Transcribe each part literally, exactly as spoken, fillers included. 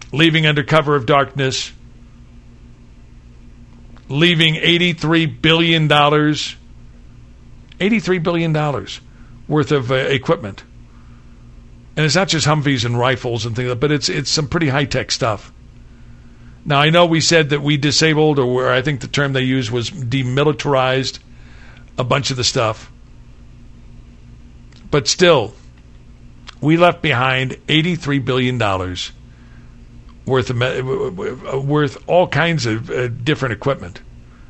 leaving under cover of darkness, leaving eighty-three billion dollars, eighty-three billion dollars worth of uh, equipment. And it's not just Humvees and rifles and things, but it's it's some pretty high-tech stuff. Now, I know we said that we disabled, or I think the term they used was demilitarized, a bunch of the stuff. But still, we left behind eighty-three billion dollars worth of worth all kinds of uh, different equipment.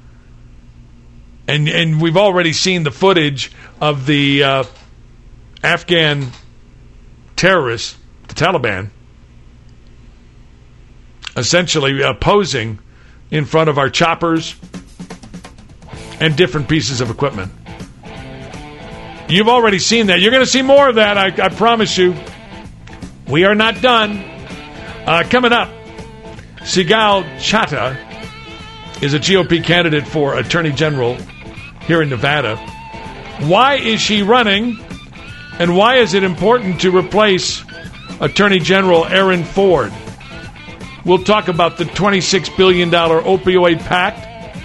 And and we've already seen the footage of the uh, Afghan terrorists, the Taliban, essentially uh, posing in front of our choppers and different pieces of equipment. You've already seen that. You're going to see more of that, I, I promise you. We are not done. Uh, coming up, Sigal Chattah is a G O P candidate for Attorney General here in Nevada. Why is she running, and why is it important to replace Attorney General Aaron Ford? We'll talk about the twenty-six billion dollars opioid pact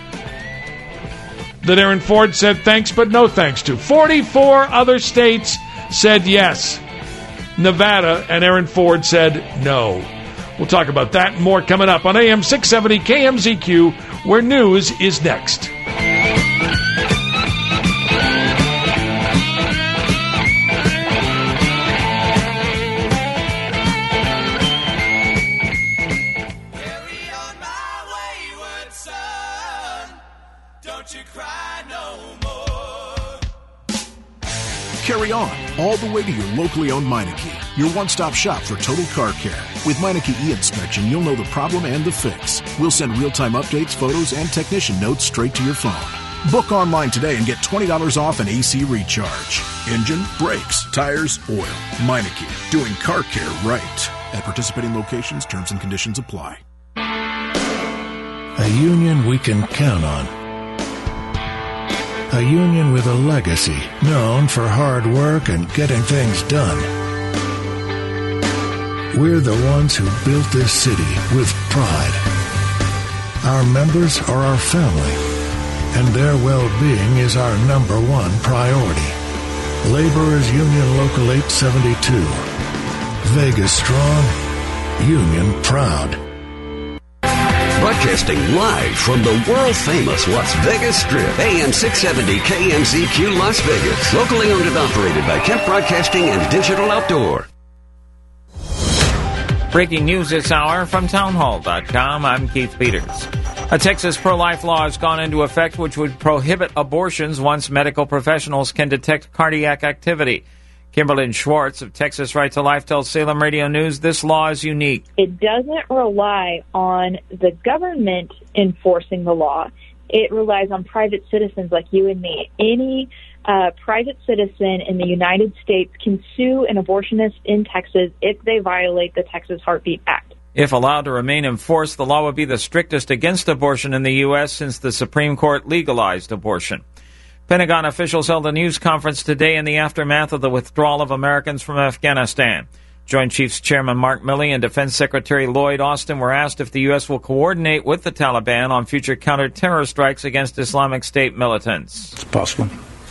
that Aaron Ford said thanks but no thanks to. forty-four other states said yes. Nevada and Aaron Ford said no. We'll talk about that and more coming up on A M six seventy K M Z Q, where news is next. Carry on all the way to your locally owned Meineke, your one-stop shop for total car care. With Meineke e-inspection, you'll know the problem and the fix. We'll send real-time updates, photos, and technician notes straight to your phone. Book online today and get twenty dollars off an A C recharge. Engine, brakes, tires, oil. Meineke, doing car care right. At participating locations, terms and conditions apply. A union we can count on. A union with a legacy, known for hard work and getting things done. We're the ones who built this city with pride. Our members are our family, and their well-being is our number one priority. Laborers Union Local eight seventy-two. Vegas strong, union proud. Broadcasting live from the world-famous Las Vegas Strip, A M six seventy K M Z Q Las Vegas. Locally owned and operated by Kemp Broadcasting and Digital Outdoor. Breaking news this hour from townhall dot com. I'm Keith Peters. A Texas pro-life law has gone into effect which would prohibit abortions once medical professionals can detect cardiac activity. Kimberlyn Schwartz of Texas Right to Life tells Salem Radio News this law is unique. It doesn't rely on the government enforcing the law. It relies on private citizens like you and me. Any uh, private citizen in the United States can sue an abortionist in Texas if they violate the Texas Heartbeat Act. If allowed to remain in force, the law would be the strictest against abortion in the U S since the Supreme Court legalized abortion. Pentagon officials held a news conference today in the aftermath of the withdrawal of Americans from Afghanistan. Joint Chiefs Chairman Mark Milley and Defense Secretary Lloyd Austin were asked if the U S will coordinate with the Taliban on future counter-terror strikes against Islamic State militants. It's possible.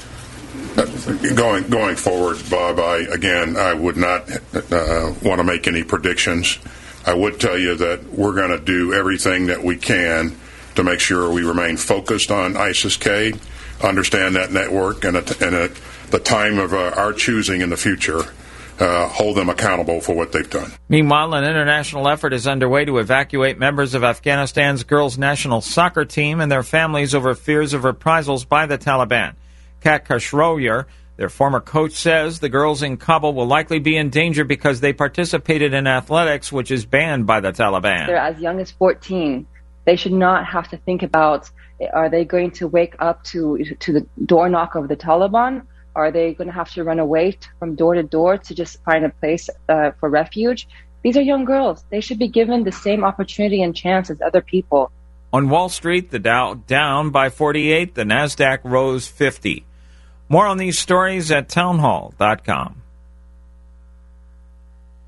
Uh, going going forward, Bob, I, again, I would not uh, want to make any predictions. I would tell you that we're going to do everything that we can to make sure we remain focused on ISIS-K, understand that network, and at, and at the time of uh, our choosing in the future, uh, hold them accountable for what they've done. Meanwhile, an international effort is underway to evacuate members of Afghanistan's girls' national soccer team and their families over fears of reprisals by the Taliban. Kat Khashroyer, their former coach, says the girls in Kabul will likely be in danger because they participated in athletics, which is banned by the Taliban. They're as young as fourteen. They should not have to think about, are they going to wake up to to the door knock of the Taliban? Are they going to have to run away from door to door to just find a place uh, for refuge? These are young girls. They should be given the same opportunity and chance as other people. On Wall Street, the Dow down by forty-eight, the NASDAQ rose fifty. More on these stories at townhall dot com.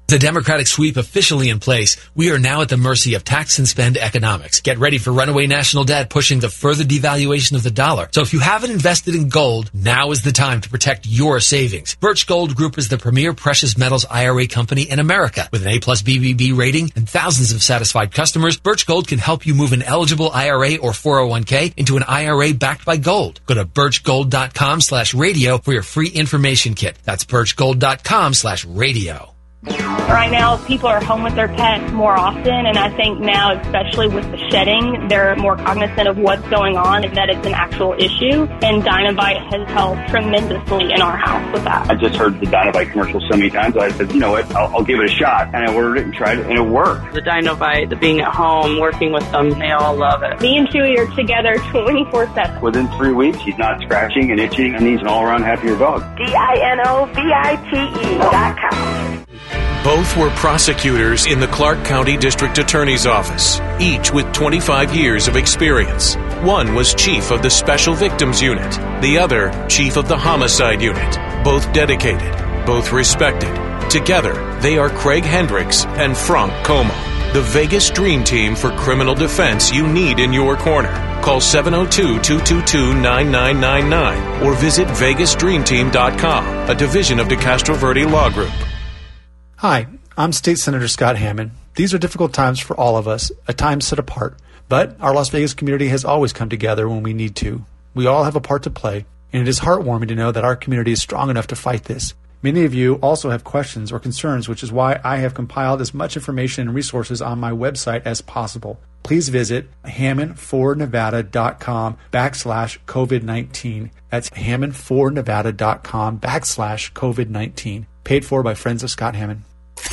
The Democratic sweep officially in place, we are now at the mercy of tax and spend economics. Get ready for runaway national debt pushing the further devaluation of the dollar. So if you haven't invested in gold, now is the time to protect your savings. Birch Gold Group is the premier precious metals I R A company in America. With an A plus B B B rating and thousands of satisfied customers, Birch Gold can help you move an eligible I R A or four oh one k into an I R A backed by gold. Go to birchgold.com slash radio for your free information kit. That's birchgold.com slash radio. Right now, people are home with their pets more often, and I think now, especially with the shedding, they're more cognizant of what's going on and that it's an actual issue, and Dynovite has helped tremendously in our house with that. I just heard the Dynovite commercial so many times, I said, you know what, I'll, I'll give it a shot, and I ordered it and tried it, and it worked. The Dynovite, the being at home, working with them, they all love it. Me and Chewy are together twenty-four seven. Within three weeks, he's not scratching and itching, and he's an all-around happier dog. D I N O V I T E dot com. Both were prosecutors in the Clark County District Attorney's Office, each with twenty-five years of experience. One was chief of the Special Victims Unit, the other chief of the Homicide Unit. Both dedicated, both respected. Together, they are Craig Hendricks and Frank Como, the Vegas Dream Team for criminal defense you need in your corner. Call seven oh two, two two two, nine nine nine nine or visit vegas dream team dot com, a division of DeCastro Verde Law Group. Hi, I'm State Senator Scott Hammond. These are difficult times for all of us, a time set apart. But our Las Vegas community has always come together when we need to. We all have a part to play, and it is heartwarming to know that our community is strong enough to fight this. Many of you also have questions or concerns, which is why I have compiled as much information and resources on my website as possible. Please visit hammond for nevada dot com backslash COVID nineteen. That's hammond for nevada dot com backslash COVID nineteen. Paid for by Friends of Scott Hammond.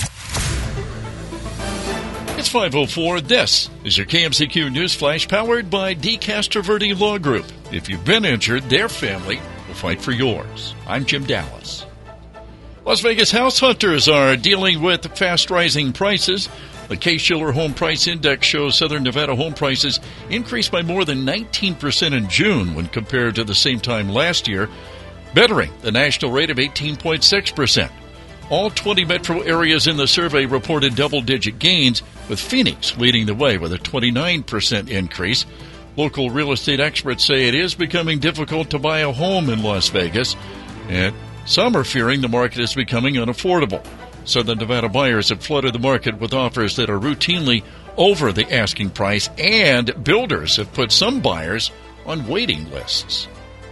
It's five oh four. This is your K M C Q News Flash powered by DeCastro Verde Law Group. If you've been injured, their family will fight for yours. I'm Jim Dallas. Las Vegas house hunters are dealing with fast-rising prices. The Case-Shiller Home Price Index shows Southern Nevada home prices increased by more than nineteen percent in June when compared to the same time last year, bettering the national rate of eighteen point six percent. All twenty metro areas in the survey reported double-digit gains, with Phoenix leading the way with a twenty-nine percent increase. Local real estate experts say it is becoming difficult to buy a home in Las Vegas, and some are fearing the market is becoming unaffordable. Southern Nevada buyers have flooded the market with offers that are routinely over the asking price, and builders have put some buyers on waiting lists.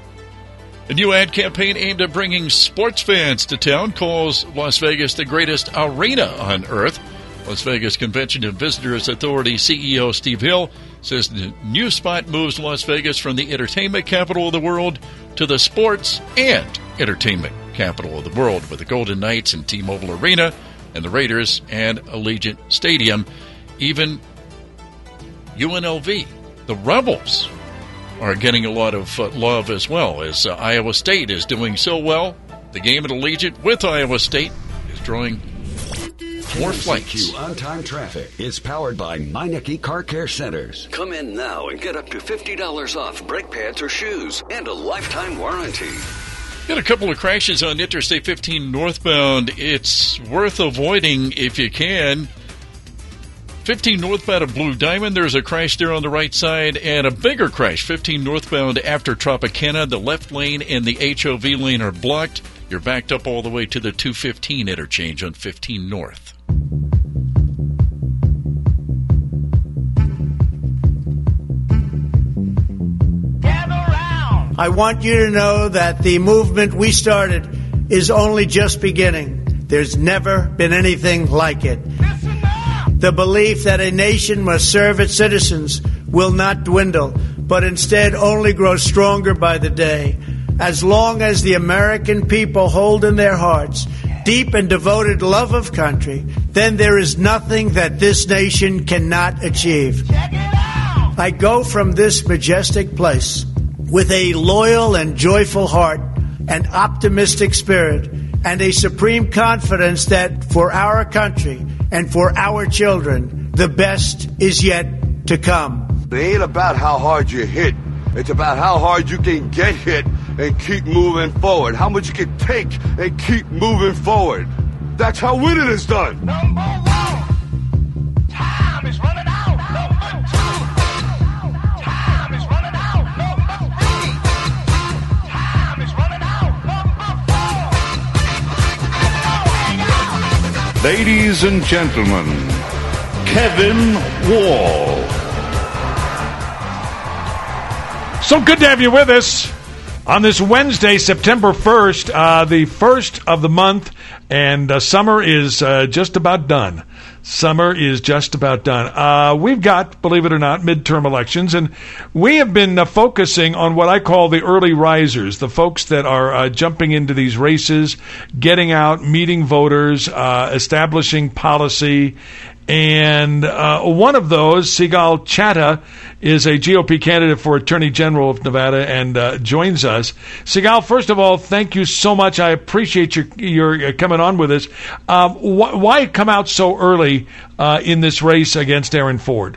A new ad campaign aimed at bringing sports fans to town calls Las Vegas the greatest arena on earth. Las Vegas Convention and Visitors Authority C E O Steve Hill says the new spot moves Las Vegas from the entertainment capital of the world to the sports and entertainment capital of the world, with the Golden Knights and T-Mobile Arena and the Raiders and Allegiant Stadium. Even U N L V, the Rebels, are getting a lot of uh, love as well, as uh, Iowa State is doing so well. The game at Allegiant with Iowa State is drawing more flights. K M C Q on-time traffic is powered by Meineke Car Care Centers. Come in now and get up to fifty dollars off brake pads or shoes and a lifetime warranty. Got a couple of crashes on Interstate fifteen northbound. It's worth avoiding if you can. fifteen northbound of Blue Diamond, there's a crash there on the right side, and a bigger crash, fifteen northbound after Tropicana. The left lane and the H O V lane are blocked. You're backed up all the way to the two fifteen interchange on fifteen north. I want you to know that the movement we started is only just beginning. There's never been anything like it. The belief that a nation must serve its citizens will not dwindle, but instead only grow stronger by the day. As long as the American people hold in their hearts deep and devoted love of country, then there is nothing that this nation cannot achieve. I go from this majestic place with a loyal and joyful heart, an optimistic spirit, and a supreme confidence that for our country and for our children, the best is yet to come. It ain't about how hard you hit. It's about how hard you can get hit and keep moving forward. How much you can take and keep moving forward. That's how winning is done. Number one, time is running out. Number two, time is running out. Number three, time is running out. Number four. Ladies and gentlemen, Kevin Wall. So good to have you with us on this Wednesday, September first, uh, the first of the month, and uh, summer is uh, just about done. Summer is just about done. Uh, we've got, believe it or not, midterm elections, and we have been uh, focusing on what I call the early risers, the folks that are uh, jumping into these races, getting out, meeting voters, uh, establishing policy. And uh, one of those, Sigal Chattah, is a G O P candidate for Attorney General of Nevada and uh, joins us. Sigal, first of all, thank you so much. I appreciate your your coming on with us. Uh, wh- why come out so early uh, in this race against Aaron Ford?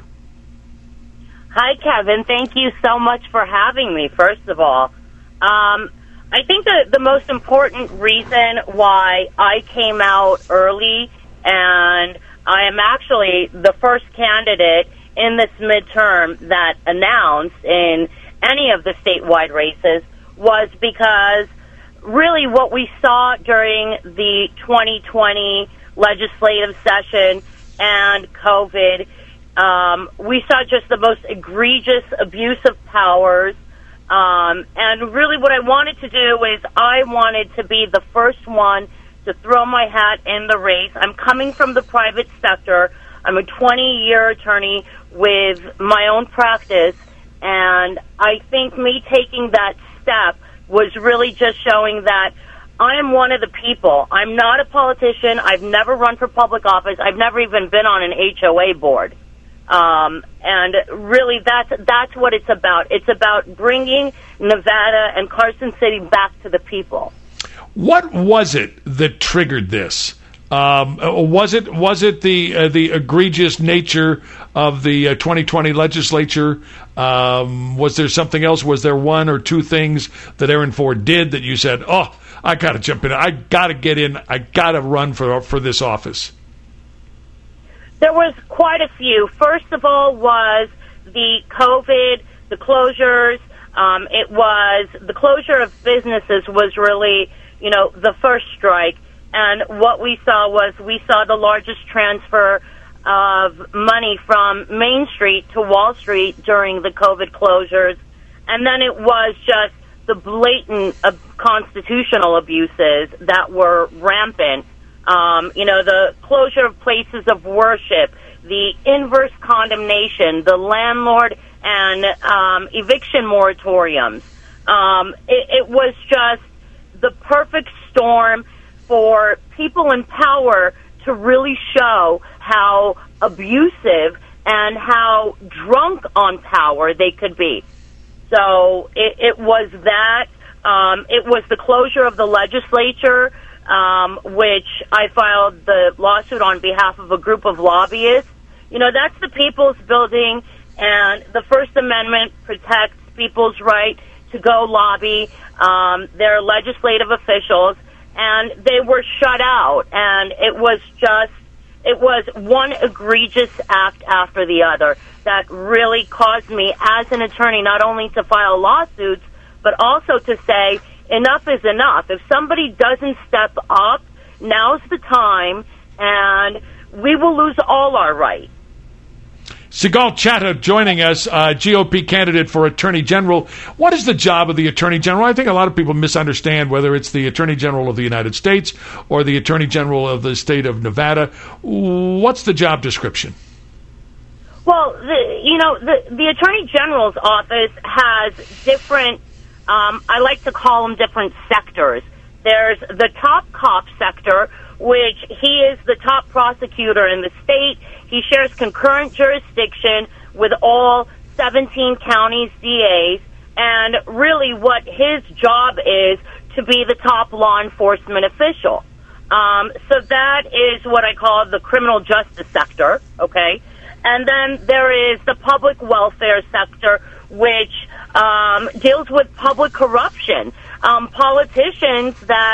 Hi, Kevin. Thank you so much for having me, first of all. Um, I think that the most important reason why I came out early, and I am actually the first candidate in this midterm that announced in any of the statewide races, was because really what we saw during the twenty twenty legislative session and COVID, um, we saw just the most egregious abuse of powers. Um, and really what I wanted to do is I wanted to be the first one to throw my hat in the race. I'm coming from the private sector. I'm a twenty-year attorney with my own practice, and I think me taking that step was really just showing that I am one of the people. I'm not a politician. I've never run for public office. I've never even been on an H O A board. Um, and really, that's that's what it's about. It's about bringing Nevada and Carson City back to the people. What was it that triggered this? Um, was it was it the uh, the egregious nature of the uh, twenty twenty legislature? Um, was there something else? Was there one or two things that Aaron Ford did that you said, "Oh, I got to jump in. I got to get in. I got to run for for this office"? There was quite a few. First of all, was the COVID, the closures. Um, it was the closure of businesses was really, you know, the first strike. And what we saw was we saw the largest transfer of money from Main Street to Wall Street during the COVID closures. And then it was just the blatant uh, constitutional abuses that were rampant. Um, you know, the closure of places of worship, the inverse condemnation, the landlord and um, eviction moratoriums. Um, it, it was just the perfect storm for people in power to really show how abusive and how drunk on power they could be. So it, it was that. Um, it was the closure of the legislature, um, which I filed the lawsuit on behalf of a group of lobbyists. You know, that's the people's building, and the First Amendment protects people's right to go lobby um, their legislative officials. And they were shut out, and it was just, it was one egregious act after the other that really caused me, as an attorney, not only to file lawsuits, but also to say, enough is enough. If somebody doesn't step up, now's the time, and we will lose all our rights. Sigal Chattah joining us, uh, G O P candidate for Attorney General. What is the job of the Attorney General? I think a lot of people misunderstand whether it's the Attorney General of the United States or the Attorney General of the state of Nevada. What's the job description? Well, the, you know, the, the Attorney General's office has different, um, I like to call them different sectors. There's the top cop sector, which he is the top prosecutor in the state. He shares concurrent jurisdiction with all seventeen counties' D As, and really what his job is to be the top law enforcement official. Um, so that is what I call the criminal justice sector, okay? And then there is the public welfare sector, which um, deals with public corruption. Um, politicians that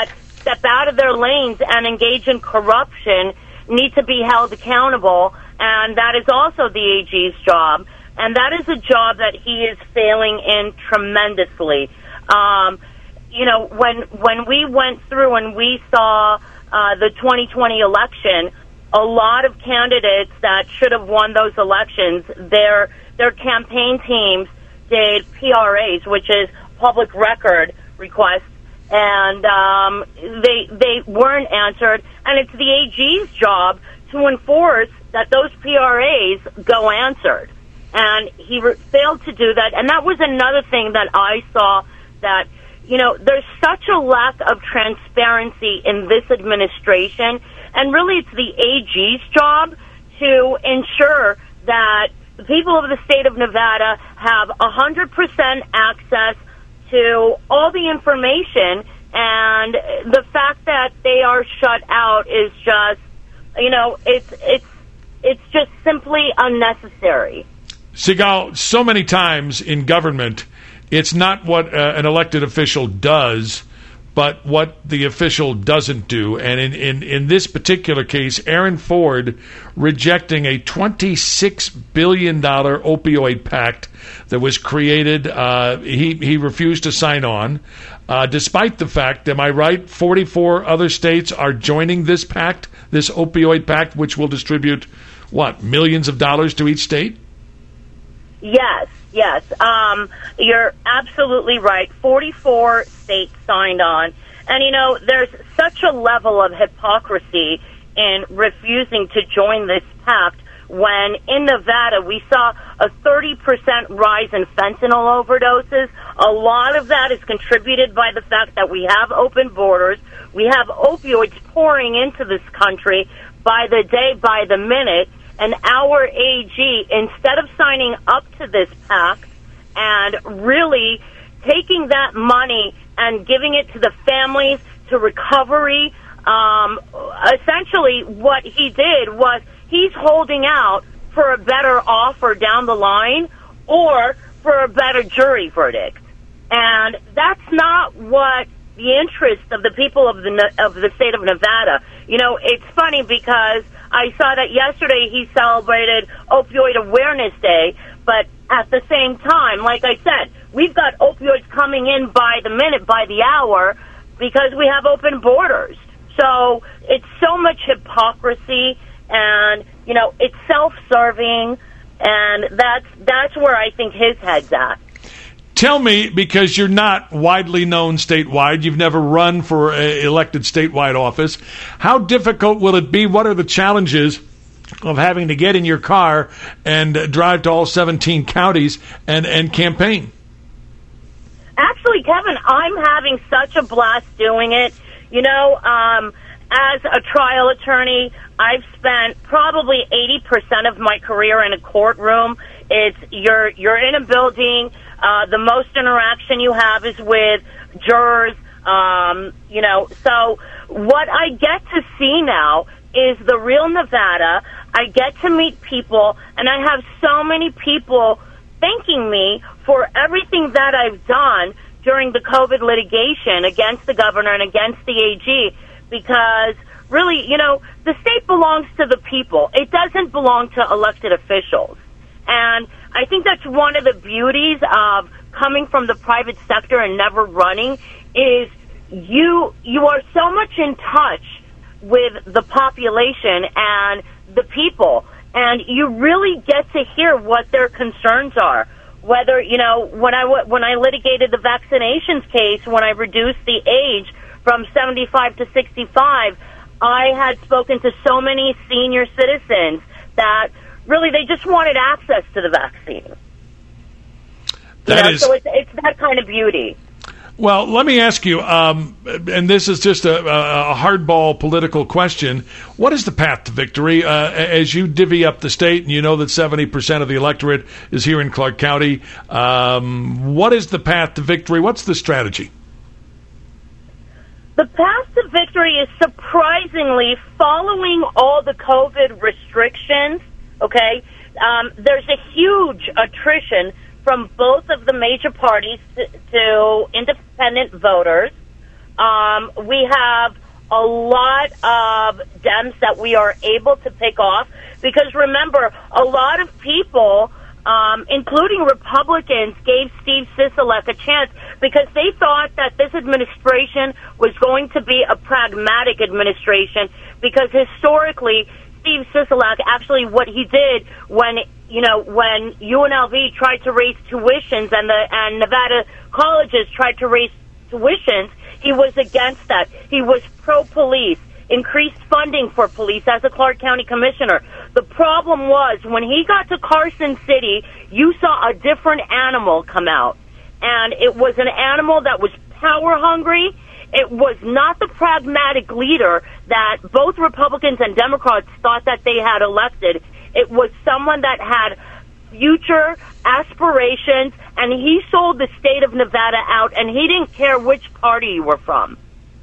step out of their lanes and engage in corruption need to be held accountable, and that is also the A G's job. And that is a job that he is failing in tremendously. Um, you know, when when we went through and we saw uh, the twenty twenty election, a lot of candidates that should have won those elections, their their campaign teams did P R As, which is public record requests, and um, they they weren't answered. And it's the A G's job to enforce that those P R As go answered. And he re- failed to do that. And that was another thing that I saw, that, you know, there's such a lack of transparency in this administration. And really it's the A G's job to ensure that the people of the state of Nevada have one hundred percent access to all the information. And the fact that they are shut out is just, you know, it's it's it's just simply unnecessary. Sigal, so many times in government, it's not what uh, an elected official does, but what the official doesn't do. And in, in, in this particular case, Aaron Ford rejecting a twenty-six billion dollars opioid pact that was created, uh, he, he refused to sign on, uh, despite the fact, am I right, forty-four other states are joining this pact, this opioid pact, which will distribute, what, millions of dollars to each state? Yes, yes. Um, you're absolutely right. forty-four states signed on. And, you know, there's such a level of hypocrisy in refusing to join this pact when in Nevada we saw a thirty percent rise in fentanyl overdoses. A lot of that is contributed by the fact that we have open borders. We have opioids pouring into this country by the day, by the minute. And our A G, instead of signing up to this pact and really taking that money and giving it to the families, to recovery, um, essentially what he did was he's holding out for a better offer down the line or for a better jury verdict. And that's not what the interest of the people of the of the state of Nevada. You know, it's funny because I saw that yesterday he celebrated Opioid Awareness Day, but at the same time, like I said, we've got opioids coming in by the minute, by the hour, because we have open borders. So it's so much hypocrisy, and, you know, it's self-serving, and that's that's where I think his head's at. Tell me, because you're not widely known statewide, you've never run for an elected statewide office, how difficult will it be? What are the challenges of having to get in your car and drive to all seventeen counties and, and campaign? Actually, Kevin, I'm having such a blast doing it. You know, um, as a trial attorney, I've spent probably eighty percent of my career in a courtroom. It's you're you're in a building. Uh, the most interaction you have is with jurors, um, you know. So what I get to see now is the real Nevada. I get to meet people, and I have so many people thanking me for everything that I've done during the COVID litigation against the governor and against the A G, because really, you know, the state belongs to the people. It doesn't belong to elected officials. And I think that's one of the beauties of coming from the private sector and never running is you you are so much in touch with the population and the people, and you really get to hear what their concerns are. Whether, you know, when I, when I litigated the vaccinations case, when I reduced the age from seventy-five to sixty-five, I had spoken to so many senior citizens that really, they just wanted access to the vaccine. That you know, is, so it's, it's that kind of beauty. Well, let me ask you, um, and this is just a, a hardball political question. What is the path to victory? Uh, as you divvy up the state, and you know that seventy percent of the electorate is here in Clark County, um, what is the path to victory? What's the strategy? The path to victory is surprisingly following all the COVID restrictions. Okay, um, there's a huge attrition from both of the major parties to, to independent voters. Um, we have a lot of Dems that we are able to pick off because, remember, a lot of people, um, including Republicans, gave Steve Sisolak a chance because they thought that this administration was going to be a pragmatic administration because historically Steve Sisolak, actually what he did when, you know, when U N L V tried to raise tuitions and the and Nevada colleges tried to raise tuitions, he was against that. He was pro-police, increased funding for police as a Clark County commissioner. The problem was when he got to Carson City, you saw a different animal come out. And it was an animal that was power hungry. It was not the pragmatic leader that both Republicans and Democrats thought that they had elected. It was someone that had future aspirations, and he sold the state of Nevada out, and he didn't care which party you were from.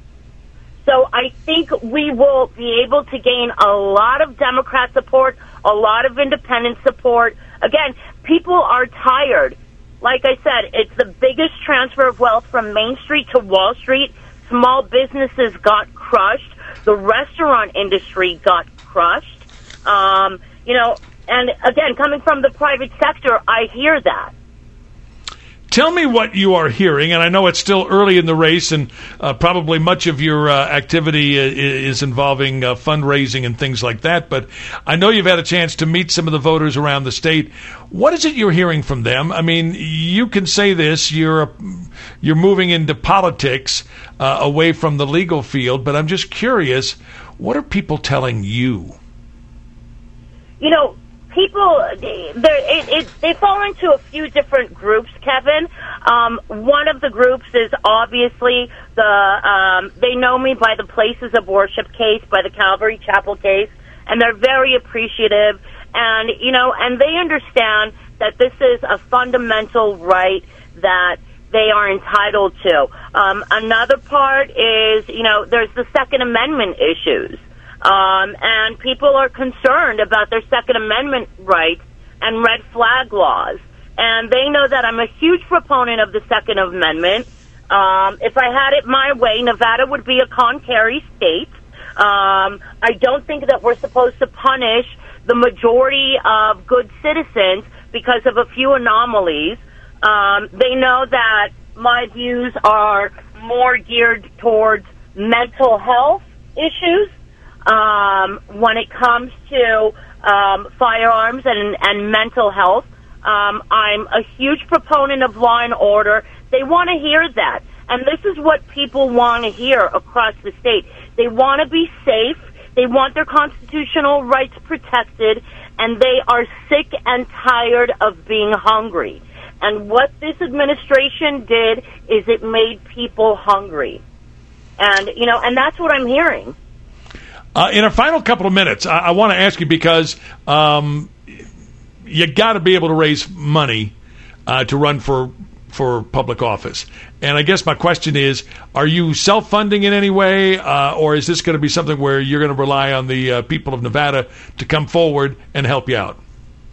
So I think we will be able to gain a lot of Democrat support, a lot of independent support. Again, people are tired. Like I said, it's the biggest transfer of wealth from Main Street to Wall Street. Small businesses got crushed. The restaurant industry got crushed. Um, you know, and again, coming from the private sector, I hear that. Tell me what you are hearing, and I know it's still early in the race, and uh, probably much of your uh, activity is involving uh, fundraising and things like that, but I know you've had a chance to meet some of the voters around the state. What is it you're hearing from them? I mean, you can say this, you're, a, you're moving into politics uh, away from the legal field, but I'm just curious, what are people telling you? You know, people, it, it, they fall into a few different groups, Kevin. Um, one of the groups is obviously the, um, they know me by the Places of Worship case, by the Calvary Chapel case, and they're very appreciative. And, you know, and they understand that this is a fundamental right that they are entitled to. Um, another part is, you know, there's the Second Amendment issues. Um, and people are concerned about their Second Amendment rights and red flag laws. And they know that I'm a huge proponent of the Second Amendment. Um, if I had it my way, Nevada would be a con-carry state. Um, I don't think that we're supposed to punish the majority of good citizens because of a few anomalies. Um, they know that my views are more geared towards mental health issues. Um, when it comes to um, firearms and, and mental health, um, I'm a huge proponent of law and order. They want to hear that. And this is what people want to hear across the state. They want to be safe. They want their constitutional rights protected. And they are sick and tired of being hungry. And what this administration did is it made people hungry. And, you know, and that's what I'm hearing. Uh, in our final couple of minutes, I, I want to ask you because um, you got to be able to raise money uh, to run for for public office. And I guess my question is, are you self-funding in any way, uh, or is this going to be something where you're going to rely on the uh, people of Nevada to come forward and help you out?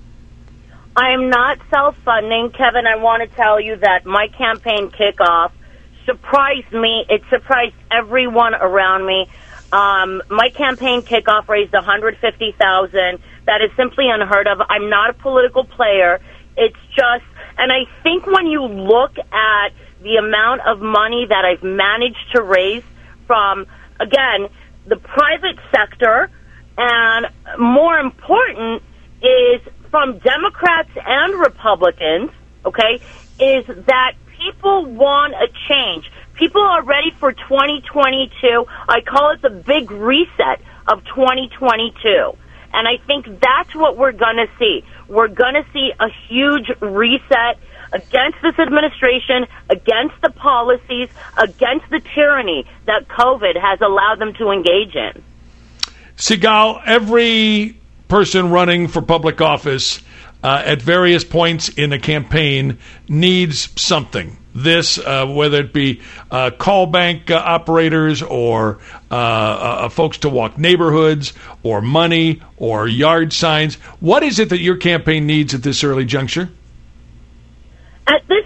I am not self-funding. Kevin, I want to tell you that my campaign kickoff surprised me. It surprised everyone around me. Um, my campaign kickoff raised one hundred fifty thousand dollars. That is simply unheard of. I'm not a political player. It's just, and I think when you look at the amount of money that I've managed to raise from, again, the private sector, and more important is from Democrats and Republicans, okay, is that people want a change. People are ready for twenty twenty-two. I call it the big reset of twenty twenty-two. And I think that's what we're going to see. We're going to see a huge reset against this administration, against the policies, against the tyranny that COVID has allowed them to engage in. Sigal, every person running for public office uh, at various points in a campaign needs something. This, uh, whether it be uh, call bank uh, operators or uh, uh, folks to walk neighborhoods or money or yard signs. What is it that your campaign needs at this early juncture? At this early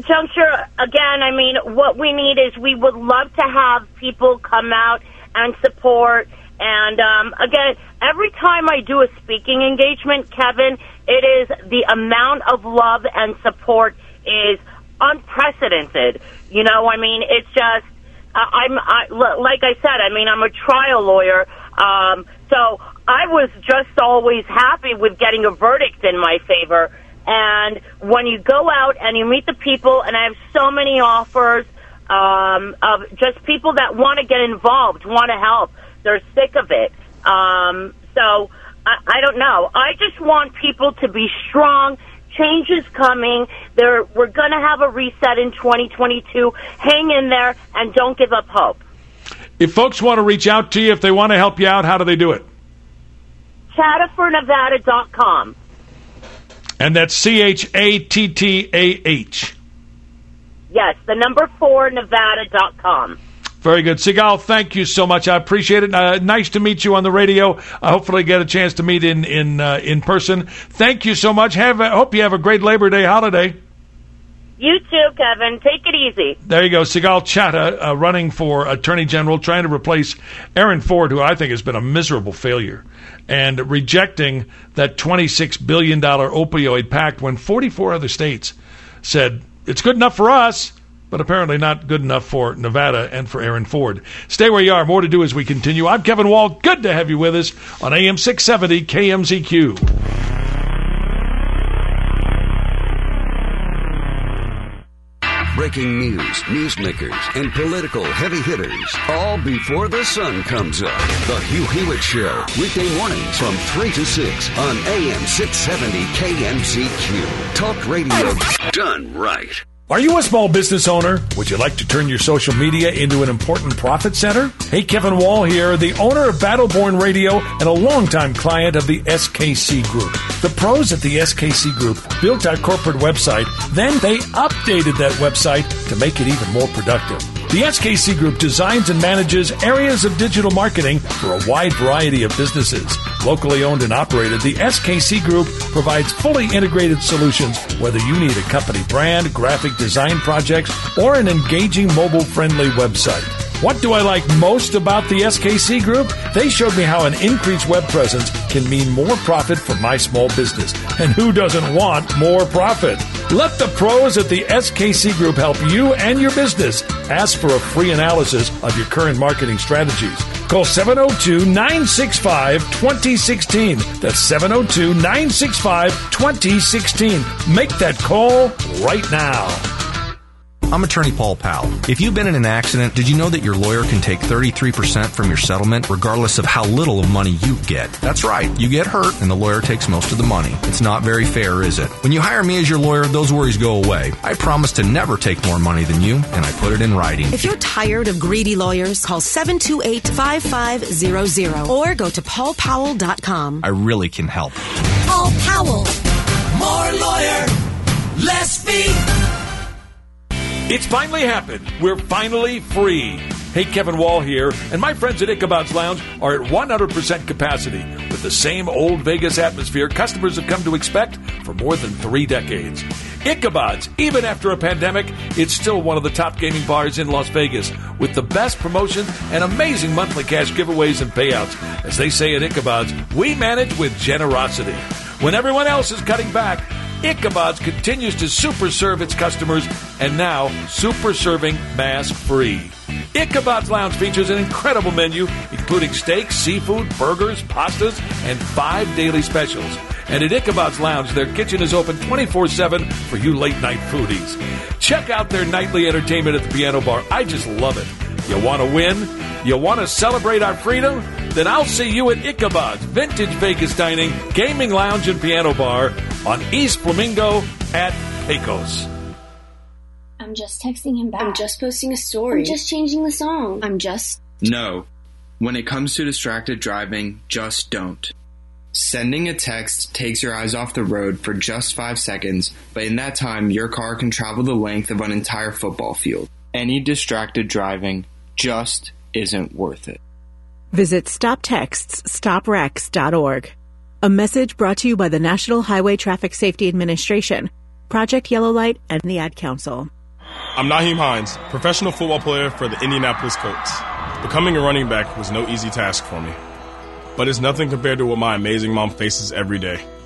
juncture, again, I mean, what we need is we would love to have people come out and support. And, um, again, every time I do a speaking engagement, Kevin, it is the amount of love and support is unprecedented. You know, I mean, it's just, uh, I'm, I, like I said, I mean, I'm a trial lawyer, um, so I was just always happy with getting a verdict in my favor. And when you go out and you meet the people, and I have so many offers um, of just people that want to get involved, want to help. They're sick of it. Um, so I, I don't know. I just want people to be strong. Change is coming. There, we're going to have a reset in twenty twenty-two. Hang in there and don't give up hope. If folks want to reach out to you, if they want to help you out, how do they do it? chatta for nevada dot com. And that's C H A T T A H. Yes, the number four, nevada dot com. Very good. Sigal, thank you so much. I appreciate it. Uh, nice to meet you on the radio. I hopefully get a chance to meet in in uh, in person. Thank you so much. Have a, hope you have a great Labor Day holiday. You too, Kevin. Take it easy. There you go. Sigal Chattah, uh, running for Attorney General, trying to replace Aaron Ford, who I think has been a miserable failure, and rejecting that twenty-six billion dollars opioid pact when forty-four other states said it's good enough for us, but apparently not good enough for Nevada and for Aaron Ford. Stay where you are. More to do as we continue. I'm Kevin Wall. Good to have you with us on A M six seventy K M Z Q. Breaking news, newsmakers, and political heavy hitters, all before the sun comes up. The Hugh Hewitt Show, weekday mornings from three to six on A M six seventy K M Z Q. Talk radio done right. Are you a small business owner? Would you like to turn your social media into an important profit center? Hey, Kevin Wall here, the owner of Battleborn Radio and a longtime client of the S K C Group. The pros at the S K C Group built our corporate website, then they updated that website to make it even more productive. The S K C Group designs and manages areas of digital marketing for a wide variety of businesses. Locally owned and operated, the S K C Group provides fully integrated solutions, whether you need a company brand, graphic design projects, or an engaging mobile-friendly website. What do I like most about the S K C Group? They showed me how an increased web presence can mean more profit for my small business. And who doesn't want more profit? Let the pros at the S K C Group help you and your business. Ask for a free analysis of your current marketing strategies. Call seven oh two, nine six five, two oh one six. That's seven oh two, nine six five, two oh one six. Make that call right now. I'm attorney Paul Powell. If you've been in an accident, did you know that your lawyer can take thirty-three percent from your settlement regardless of how little of money you get? That's right. You get hurt and the lawyer takes most of the money. It's not very fair, is it? When you hire me as your lawyer, those worries go away. I promise to never take more money than you, and I put it in writing. If you're tired of greedy lawyers, call seven two eight, five five zero zero or go to paul powell dot com. I really can help. Paul Powell. More lawyer, less fee. It's finally happened. We're finally free. Hey, Kevin Wall here, and my friends at Ichabod's Lounge are at one hundred percent capacity with the same old Vegas atmosphere customers have come to expect for more than three decades. Ichabod's, even after a pandemic, it's still one of the top gaming bars in Las Vegas with the best promotions and amazing monthly cash giveaways and payouts. As they say at Ichabod's, we manage with generosity. When everyone else is cutting back, Ichabod's continues to super serve its customers and now super serving mask free. Ichabod's Lounge features an incredible menu including steaks, seafood, burgers, pastas, and five daily specials. And at Ichabod's Lounge, their kitchen is open twenty-four seven for you late-night foodies. Check out their nightly entertainment at the Piano Bar. I just love it. You want to win? You want to celebrate our freedom? Then I'll see you at Ichabod's Vintage Vegas Dining, Gaming Lounge, and Piano Bar on East Flamingo at Pecos. I'm just texting him back. I'm just posting a story. I'm just changing the song. I'm just... No. When it comes to distracted driving, just don't. Sending a text takes your eyes off the road for just five seconds, but in that time, your car can travel the length of an entire football field. Any distracted driving just isn't worth it. Visit stop texts stop wrecks dot org. A message brought to you by the National Highway Traffic Safety Administration, Project Yellow Light, and the Ad Council. I'm Naheem Hines, professional football player for the Indianapolis Colts. Becoming a running back was no easy task for me, but it's nothing compared to what my amazing mom faces every day.